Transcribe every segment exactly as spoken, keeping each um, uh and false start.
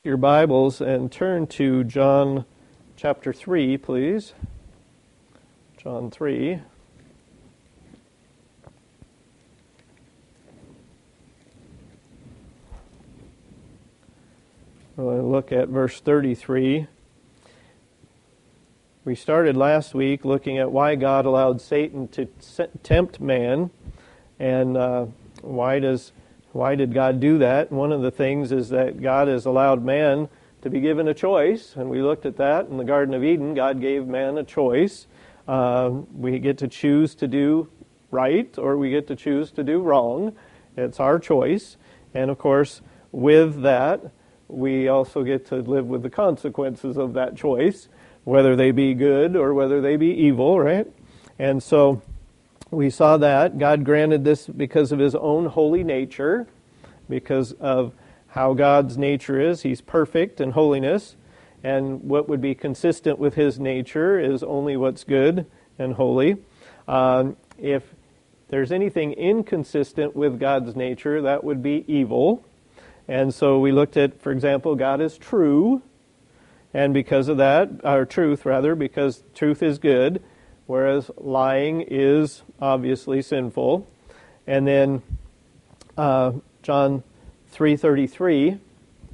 your Bibles and turn to John chapter three, please. John three. We'll look at verse thirty-three. We started last week looking at why God allowed Satan to tempt man, and uh, why does why did God do that? One of the things is that God has allowed man to be given a choice, and we looked at that in the Garden of Eden. God gave man a choice. Uh, we get to choose to do right, or we get to choose to do wrong. It's our choice, and of course, with that, we also get to live with the consequences of that choice, whether they be good or whether they be evil, right? And so we saw that God granted this because of His own holy nature, because of how God's nature is. He's perfect in holiness, and what would be consistent with His nature is only what's good and holy. Um, if there's anything inconsistent with God's nature, that would be evil. And so we looked at, for example, God is true, and because of that, or truth rather, because truth is good, whereas lying is obviously sinful. And then uh, John three thirty-three, so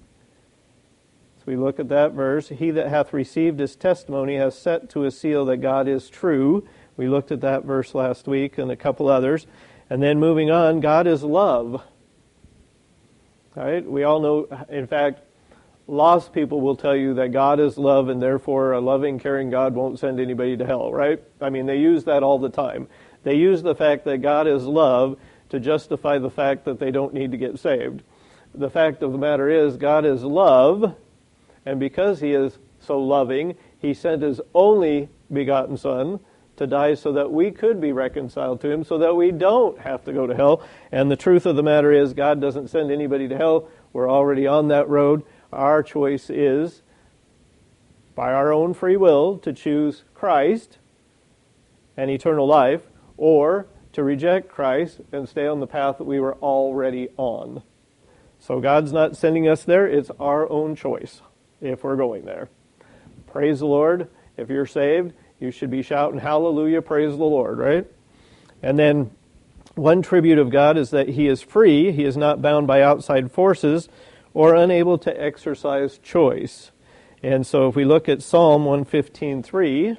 we look at that verse, he that hath received His testimony hath set to a seal that God is true. We looked at that verse last week and a couple others. And then moving on, God is love. All right? We all know, in fact, lost people will tell you that God is love, and therefore a loving, caring God won't send anybody to hell, right? I mean, they use that all the time. They use the fact that God is love to justify the fact that they don't need to get saved. The fact of the matter is, God is love, and because He is so loving, He sent His only begotten Son to die so that we could be reconciled to Him, so that we don't have to go to hell. And the truth of the matter is, God doesn't send anybody to hell. We're already on that road. Our choice is, by our own free will, to choose Christ and eternal life, or to reject Christ and stay on the path that we were already on. So God's not sending us there. It's our own choice if we're going there. Praise the Lord. If you're saved, you should be shouting, hallelujah, praise the Lord, right? And then one tribute of God is that He is free. He is not bound by outside forces or unable to exercise choice. And so if we look at Psalm one fifteen three,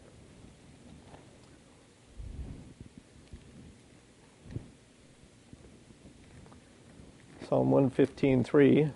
Psalm one fifteen three,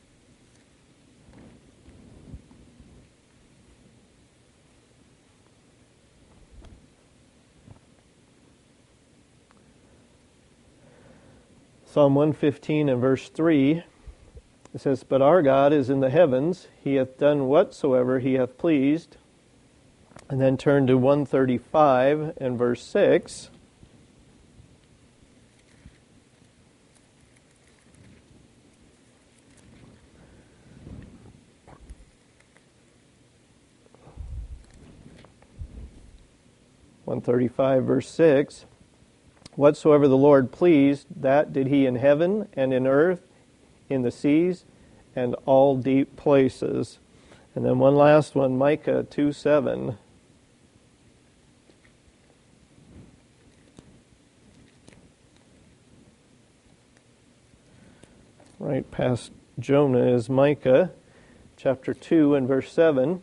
Psalm one fifteen and verse three, it says, but our God is in the heavens, He hath done whatsoever He hath pleased. And then turn to one thirty-five and verse six. one thirty-five verse six. Whatsoever the Lord pleased, that did He in heaven and in earth, in the seas, and all deep places. And then one last one, Micah two seven. Right past Jonah is Micah, chapter two and verse seven.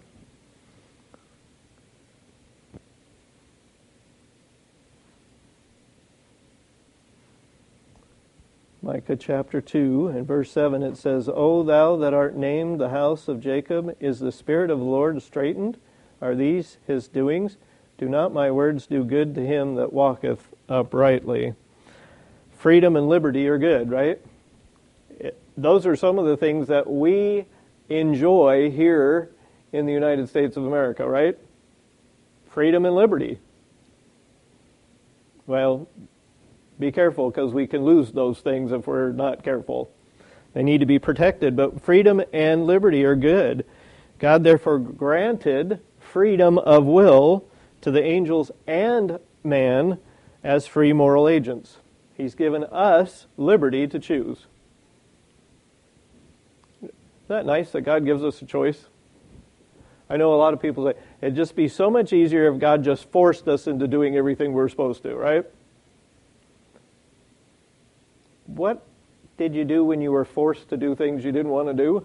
Micah chapter two and verse seven, it says, O thou that art named the house of Jacob, is the Spirit of the Lord straitened? Are these His doings? Do not my words do good to him that walketh uprightly? Freedom and liberty are good, right? It, those are some of the things that we enjoy here in the United States of America, right? Freedom and liberty. Well, be careful, because we can lose those things if we're not careful. They need to be protected, but freedom and liberty are good. God therefore granted freedom of will to the angels and man as free moral agents. He's given us liberty to choose. that nice that God gives us a choice? I know a lot of people say, it'd just be so much easier if God just forced us into doing everything we're supposed to, right? What did you do when you were forced to do things you didn't want to do?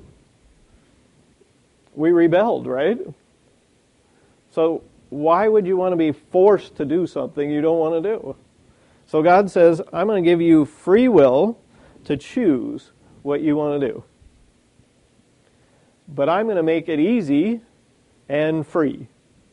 We rebelled, right? So why would you want to be forced to do something you don't want to do? So God says, I'm going to give you free will to choose what you want to do. But I'm going to make it easy and free.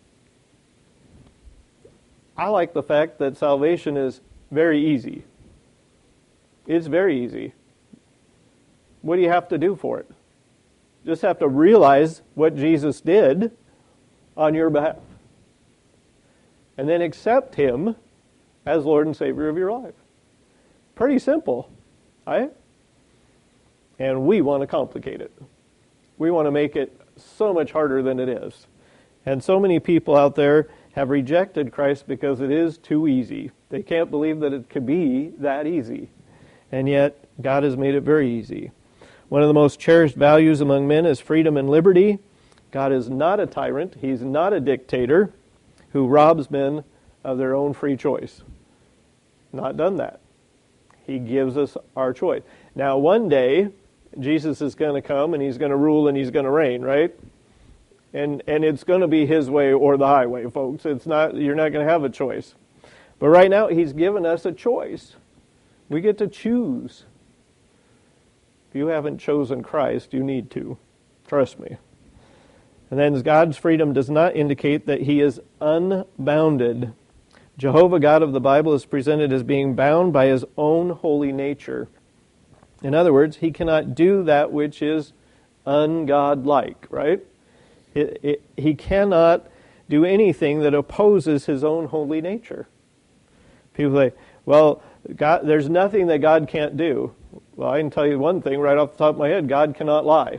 I like the fact that salvation is very easy. It's very easy. What do you have to do for it? You just have to realize what Jesus did on your behalf. And then accept Him as Lord and Savior of your life. Pretty simple, right? And we want to complicate it. We want to make it so much harder than it is. And so many people out there have rejected Christ because it is too easy. They can't believe that it could be that easy. And yet, God has made it very easy. One of the most cherished values among men is freedom and liberty. God is not a tyrant. He's not a dictator who robs men of their own free choice. Not done that. He gives us our choice. Now, one day, Jesus is going to come and He's going to rule and He's going to reign, right? And and it's going to be His way or the highway, folks. It's not, you're not going to have a choice. But right now, He's given us a choice. We get to choose. If you haven't chosen Christ, you need to. Trust me. And then God's freedom does not indicate that He is unbounded. Jehovah, God of the Bible, is presented as being bound by His own holy nature. In other words, He cannot do that which is ungodlike, right? It, it, he cannot do anything that opposes His own holy nature. People say, well, God, there's nothing that God can't do. Well, I can tell you one thing right off the top of my head. God cannot lie.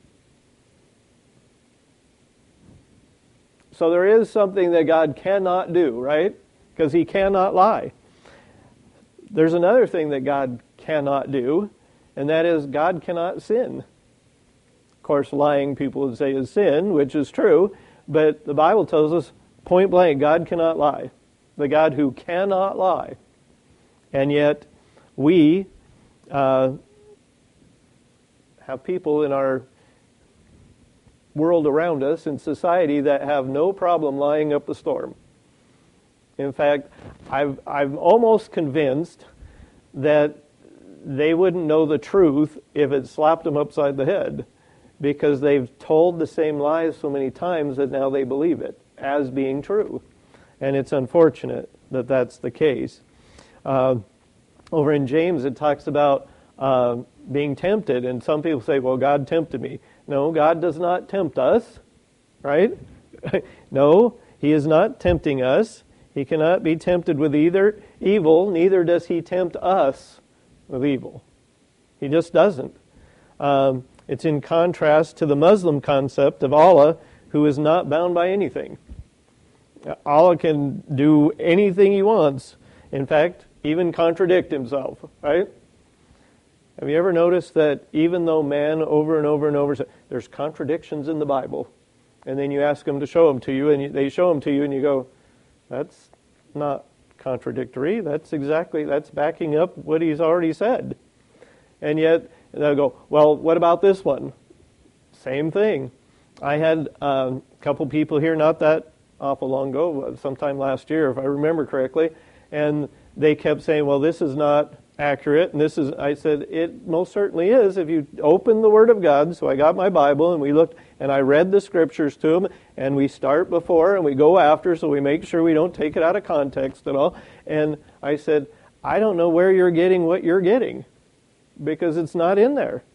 So there is something that God cannot do, right? Because He cannot lie. There's another thing that God cannot do, and that is God cannot sin. Of course, lying people would say is sin, which is true, but the Bible tells us point blank, God cannot lie. The God who cannot lie. And yet, we uh, have people in our world around us, in society, that have no problem lying up a storm. In fact, I've, I'm almost convinced that they wouldn't know the truth if it slapped them upside the head, because they've told the same lies so many times that now they believe it as being true. And it's unfortunate that that's the case. Uh, over in James, it talks about uh, being tempted, and some people say, well, God tempted me. No, God does not tempt us, right? No, He is not tempting us. He cannot be tempted with either evil, neither does He tempt us with evil. He just doesn't. Um, it's in contrast to the Muslim concept of Allah, who is not bound by anything. Allah can do anything He wants. In fact, even contradict Himself, right? Have you ever noticed that even though man over and over and over says, there's contradictions in the Bible, and then you ask them to show them to you, and they show them to you, and you go, that's not contradictory. That's exactly, that's backing up what He's already said. And yet, they'll go, well, what about this one? Same thing. I had um, a couple people here not that awful long ago, sometime last year, if I remember correctly, and they kept saying, well, this is not accurate, and this is, I said, it most certainly is if you open the Word of God. So I got my Bible, and we looked, and I read the Scriptures to them, and we start before, and we go after, so we make sure we don't take it out of context at all. And I said, I don't know where you're getting what you're getting, because it's not in there.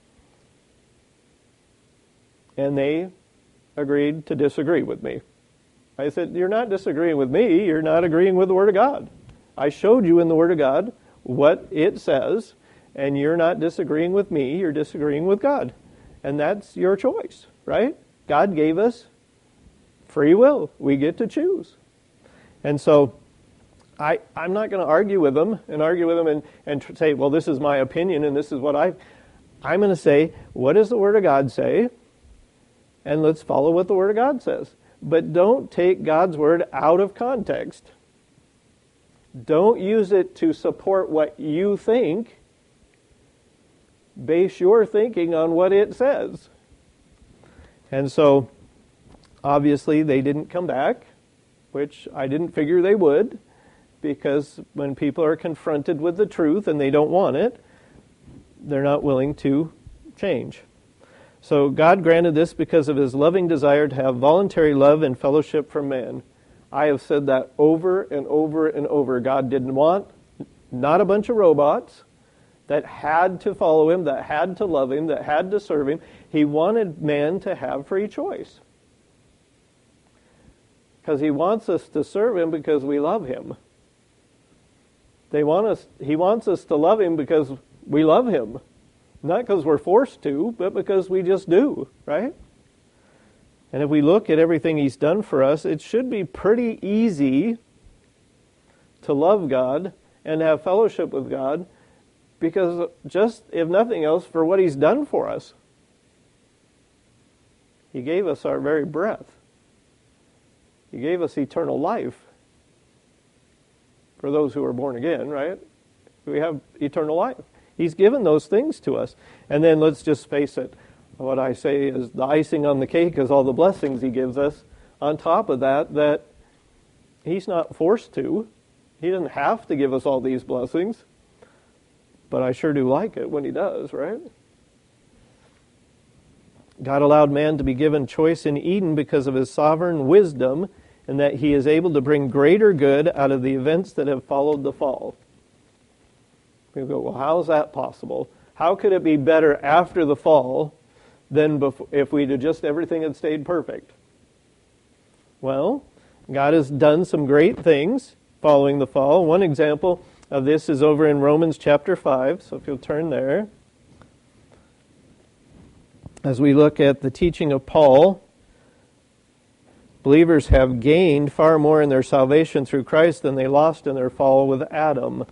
And they agreed to disagree with me. I said, you're not disagreeing with me, you're not agreeing with the Word of God. I showed you in the Word of God what it says, and you're not disagreeing with me, you're disagreeing with God. And that's your choice, right? God gave us free will. We get to choose. And so I, I'm not going to argue with them and argue with them and, and say, well, this is my opinion and this is what I... I'm going to say, what does the Word of God say? And let's follow what the Word of God says. But don't take God's Word out of context. Don't use it to support what you think. Base your thinking on what it says. And so, obviously, they didn't come back, which I didn't figure they would, because when people are confronted with the truth and they don't want it, they're not willing to change. So God granted this because of His loving desire to have voluntary love and fellowship from man. I have said that over and over and over. God didn't want not a bunch of robots that had to follow Him, that had to love Him, that had to serve Him. He wanted man to have free choice. Because He wants us to serve Him because we love Him. They want us. He wants us to love Him because we love Him. Not because we're forced to, but because we just do, right? And if we look at everything He's done for us, it should be pretty easy to love God and have fellowship with God, because just, if nothing else, for what He's done for us. He gave us our very breath. He gave us eternal life. For those who are born again, right? We have eternal life. He's given those things to us. And then let's just face it, what I say is the icing on the cake is all the blessings He gives us. On top of that, that He's not forced to. He doesn't have to give us all these blessings. But I sure do like it when He does, right? God allowed man to be given choice in Eden because of His sovereign wisdom, and that He is able to bring greater good out of the events that have followed the fall. We go, well, how is that possible? How could it be better after the fall than before, if we'd have just everything had stayed perfect? Well, God has done some great things following the fall. One example of this is over in Romans chapter five, so if you'll turn there. As we look at the teaching of Paul, believers have gained far more in their salvation through Christ than they lost in their fall with Adam.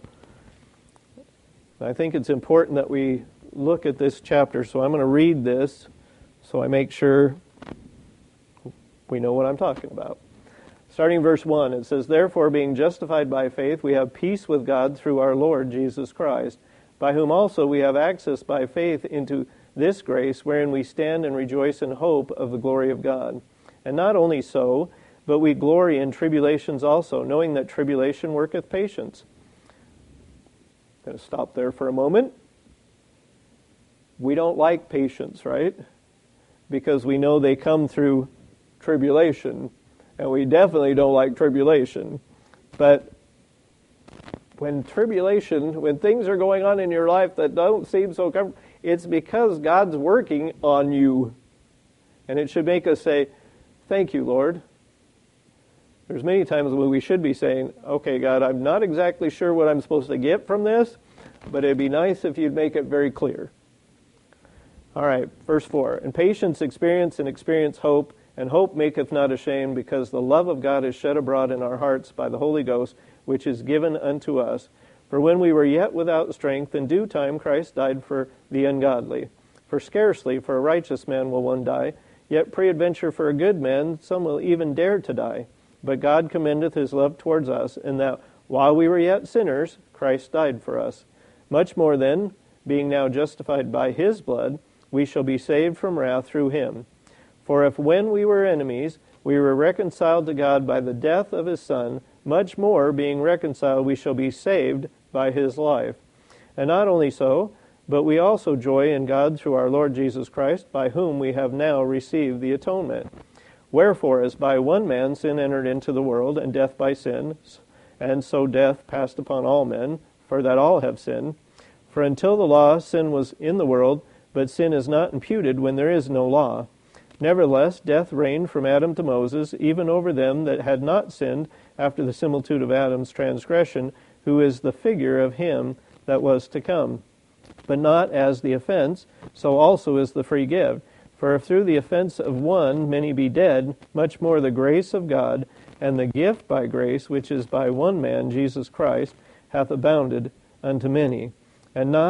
I think it's important that we look at this chapter, so I'm going to read this so I make sure we know what I'm talking about. Starting verse one, it says, "Therefore, being justified by faith, we have peace with God through our Lord Jesus Christ, by whom also we have access by faith into this grace, wherein we stand and rejoice in hope of the glory of God. And not only so, but we glory in tribulations also, knowing that tribulation worketh patience." I'm going to stop there for a moment. We don't like patience, right? Because we know they come through tribulation. And we definitely don't like tribulation. But when tribulation, when things are going on in your life that don't seem so comfortable, it's because God's working on you. And it should make us say, "Thank you, Lord." There's many times when we should be saying, "Okay, God, I'm not exactly sure what I'm supposed to get from this, but it'd be nice if you'd make it very clear." All right, verse four. "And patience experience, and experience hope, and hope maketh not ashamed, because the love of God is shed abroad in our hearts by the Holy Ghost, which is given unto us. For when we were yet without strength, in due time Christ died for the ungodly. For scarcely for a righteous man will one die, yet peradventure for a good man some will even dare to die. But God commendeth His love towards us, in that while we were yet sinners, Christ died for us. Much more then, being now justified by His blood, we shall be saved from wrath through Him. For if when we were enemies, we were reconciled to God by the death of His Son, much more, being reconciled, we shall be saved by His life. And not only so, but we also joy in God through our Lord Jesus Christ, by whom we have now received the atonement. Wherefore, as by one man sin entered into the world, and death by sin, and so death passed upon all men, for that all have sinned. For until the law, sin was in the world, but sin is not imputed when there is no law. Nevertheless, death reigned from Adam to Moses, even over them that had not sinned, after the similitude of Adam's transgression, who is the figure of him that was to come. But not as the offense, so also is the free gift. For if through the offense of one many be dead, much more the grace of God, and the gift by grace, which is by one man, Jesus Christ, hath abounded unto many. And not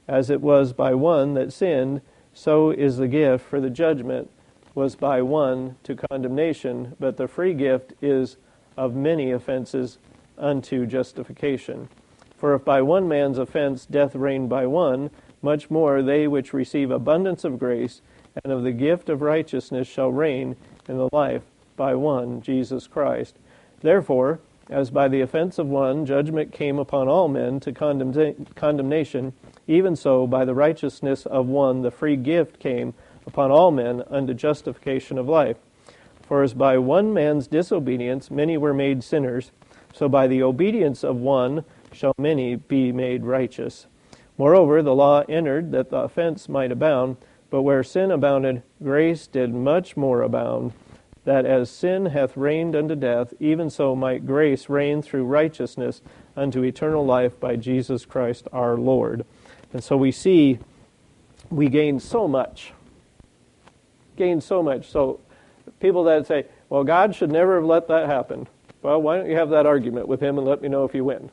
As it was by one that sinned, so is the gift, for the judgment was by one to condemnation, but the free gift is of many offenses unto justification. For if by one man's offense death reigned by one, much more they which receive abundance of grace and of the gift of righteousness shall reign in the life by one, Jesus Christ. Therefore, as by the offense of one judgment came upon all men to condemna- condemnation, even so by the righteousness of one the free gift came upon all men unto justification of life. For as by one man's disobedience many were made sinners, so by the obedience of one shall many be made righteous. Moreover, the law entered that the offense might abound, but where sin abounded, grace did much more abound, that as sin hath reigned unto death, even so might grace reign through righteousness unto eternal life by Jesus Christ our Lord. And so we see we gain so much. Gain so much. So people that say, well, God should never have let that happen. Well, why don't you have that argument with him and let me know if you win?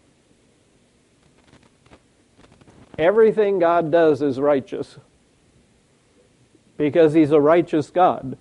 Everything God does is righteous because he's a righteous God.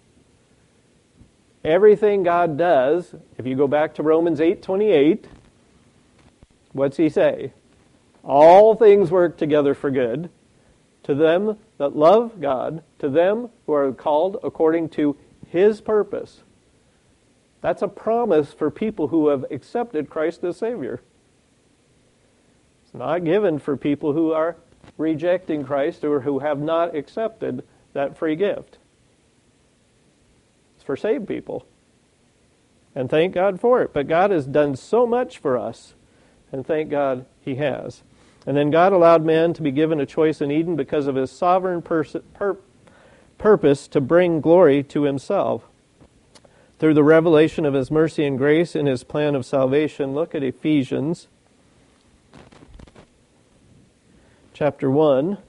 Everything God does, if you go back to Romans eight twenty-eight, what's he say? All things work together for good to them that love God, to them who are called according to his purpose. That's a promise for people who have accepted Christ as Savior. It's not given for people who are rejecting Christ or who have not accepted that free gift. It's for saved people. And thank God for it. But God has done so much for us. And thank God he has. And then God allowed man to be given a choice in Eden because of his sovereign pers- pur- purpose to bring glory to himself. Through the revelation of his mercy and grace in his plan of salvation, look at Ephesians chapter one.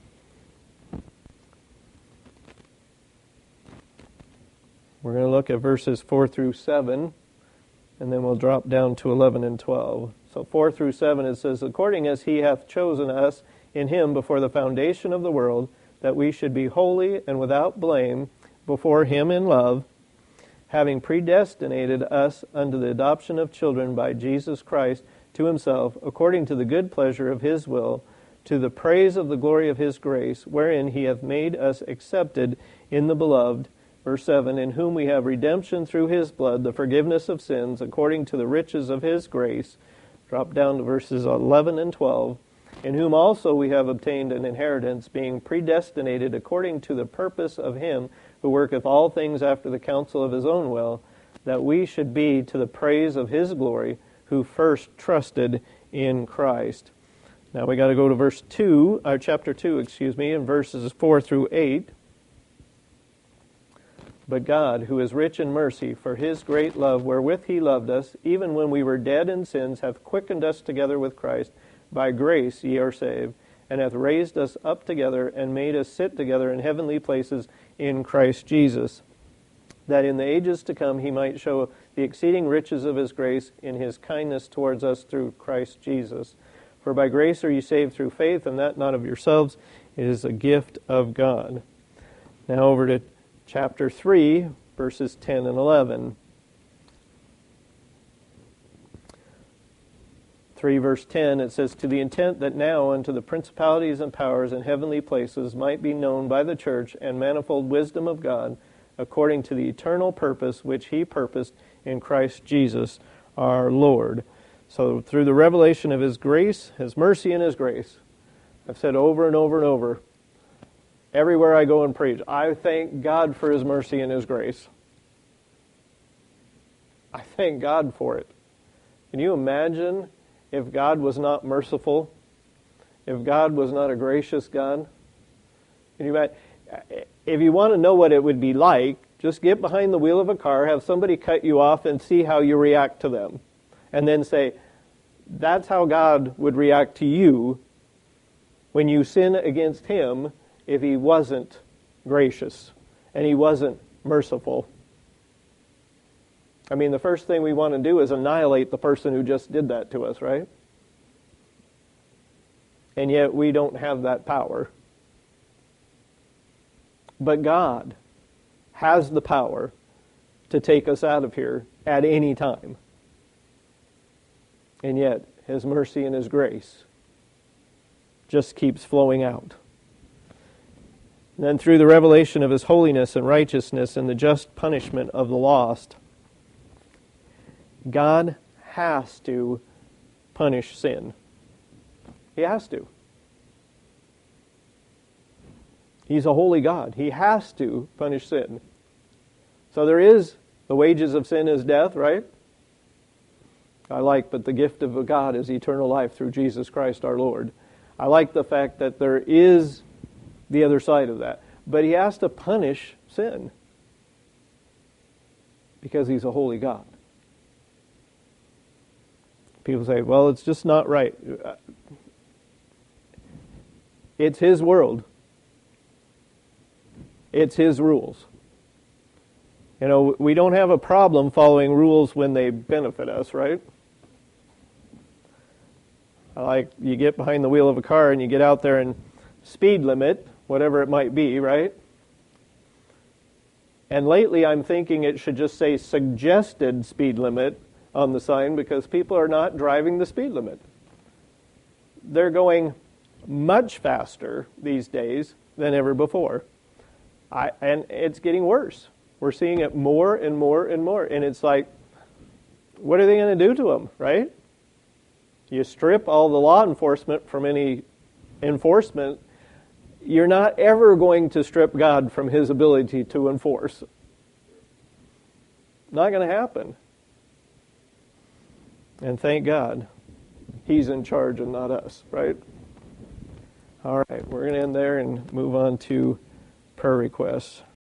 We're going to look at verses four through seven, and then we'll drop down to eleven and twelve. So four through seven, it says, according as he hath chosen us in him before the foundation of the world, that we should be holy and without blame before him in love, having predestinated us unto the adoption of children by Jesus Christ to himself, according to the good pleasure of his will, to the praise of the glory of his grace, wherein he hath made us accepted in the beloved. Verse seven, in whom we have redemption through his blood, the forgiveness of sins, according to the riches of his grace. Drop down to verses eleven and twelve. In whom also we have obtained an inheritance, being predestinated according to the purpose of him who worketh all things after the counsel of his own will, that we should be to the praise of his glory, who first trusted in Christ. Now we got to go to verse two, or chapter two, excuse me, in verses four through eight. But God, who is rich in mercy, for his great love wherewith he loved us, even when we were dead in sins, hath quickened us together with Christ. By grace ye are saved, and hath raised us up together, and made us sit together in heavenly places in Christ Jesus, that in the ages to come he might show the exceeding riches of his grace in his kindness towards us through Christ Jesus. For by grace are ye saved through faith, and that not of yourselves, it is a gift of God. Now over to chapter three, verses ten and eleven. three verse ten, it says, to the intent that now unto the principalities and powers in heavenly places might be known by the church and manifold wisdom of God, according to the eternal purpose which he purposed in Christ Jesus our Lord. So through the revelation of his grace, his mercy and his grace, I've said over and over and over, everywhere I go and preach, I thank God for his mercy and his grace. I thank God for it. Can you imagine if God was not merciful? If God was not a gracious God? Can you imagine? If you want to know what it would be like, just get behind the wheel of a car, have somebody cut you off, and see how you react to them. And then say, that's how God would react to you when you sin against him if he wasn't gracious and he wasn't merciful. I mean, the first thing we want to do is annihilate the person who just did that to us, right? and yet we don't have that power. But God has the power to take us out of here at any time. And yet, His mercy and His grace just keeps flowing out. And then through the revelation of His holiness and righteousness and the just punishment of the lost, God has to punish sin. He has to. He's a holy God. He has to punish sin. So there is, the wages of sin is death, right? I like, but the gift of God is eternal life through Jesus Christ our Lord. I like the fact that there is the other side of that. But He has to punish sin because He's a holy God. People say, well, it's just not right. It's His world. It's His rules. You know, we don't have a problem following rules when they benefit us, right? Like you get behind the wheel of a car and you get out there and speed limit, whatever it might be, right? And lately I'm thinking it should just say suggested speed limit on the sign because people are not driving the speed limit. They're going much faster these days than ever before. I, and it's getting worse. We're seeing it more and more and more. And it's like, what are they going to do to them, right? You strip all the law enforcement from any enforcement, you're not ever going to strip God from His ability to enforce. Not going to happen. And thank God, He's in charge and not us, right? All right, we're going to end there and move on to prayer requests.